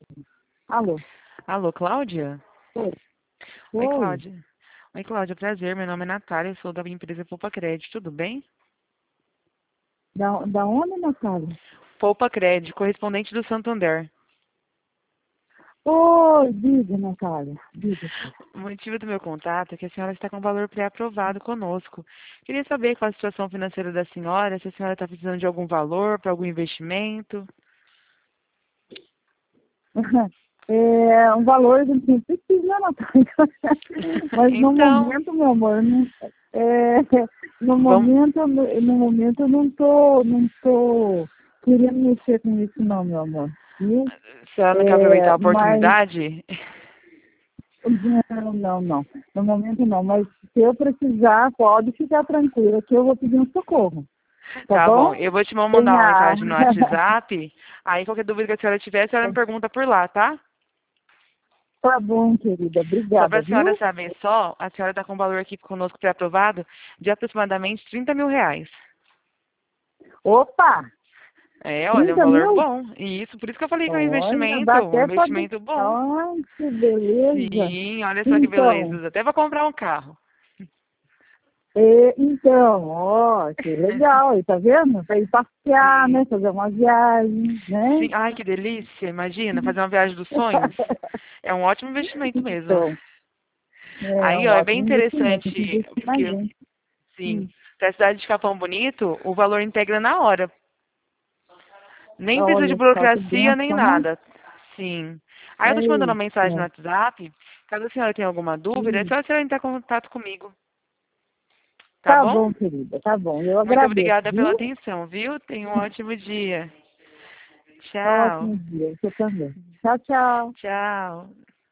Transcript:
Alô? Alô, Cláudia? Oi. Oi, Oi. Cláudia. Oi, Cláudia, prazer. Meu nome é Natália, eu sou da empresa Poupa Crédito, tudo bem? Da onde, Natália? Poupa Crédito, correspondente do Santander. Oi, diga, Natália. Diga. O motivo do meu contato é que a senhora está com valor pré-aprovado conosco. Queria saber qual a situação financeira da senhora, se a senhora está precisando de algum valor para algum investimento. É um valor que a gente precisa, Natália. Mas no Então, momento, meu amor, não, vamos, no momento eu não tô querendo mexer com isso não, meu amor. Viu? a senhora não quer aproveitar a Mas oportunidade? não. No momento não, mas se eu precisar, pode ficar tranquila que eu vou pedir um socorro. Tá Tá bom, bom? eu vou te mandar Tem uma a... mensagem no WhatsApp, aí qualquer dúvida que a senhora tiver, a senhora me pergunta por lá, tá? Tá bom, querida. Só para Obrigada, a senhora viu? saber só, a senhora está com um valor aqui conosco pré-aprovado de aproximadamente R$ 30.000. Opa! É, olha, é um 30 valor mil? bom. E isso, por isso que eu falei que é Olha, dá um até pra... investimento bom. Ai, que beleza. Sim, olha só que Então, beleza. Até para comprar um carro. ó, que legal. Aí, tá vendo? Pra ir passear, Sim, né? Fazer uma viagem, né? sim. Ai, que delícia. Imagina, fazer uma viagem dos sonhos. É um ótimo investimento mesmo. Então, é Aí, um ó, é bem ótimo investimento. Tem que interessante, investir na porque, gente. sim, para a cidade de Capão Bonito, o valor integra na hora. Nem precisa de Olha só que burocracia nem benção, né? nada. Sim. Aí eu tô te mandando uma mensagem no Eita. WhatsApp. Caso a senhora tenha alguma dúvida, é só a senhora entrar em contato comigo. Tá Tá bom? bom, querida. Tá bom. Eu Muito agradeço, obrigada pela viu? atenção, viu? Tenha um ótimo dia. Tchau. Ótimo dia. Você também. Tchau, tchau. Tchau.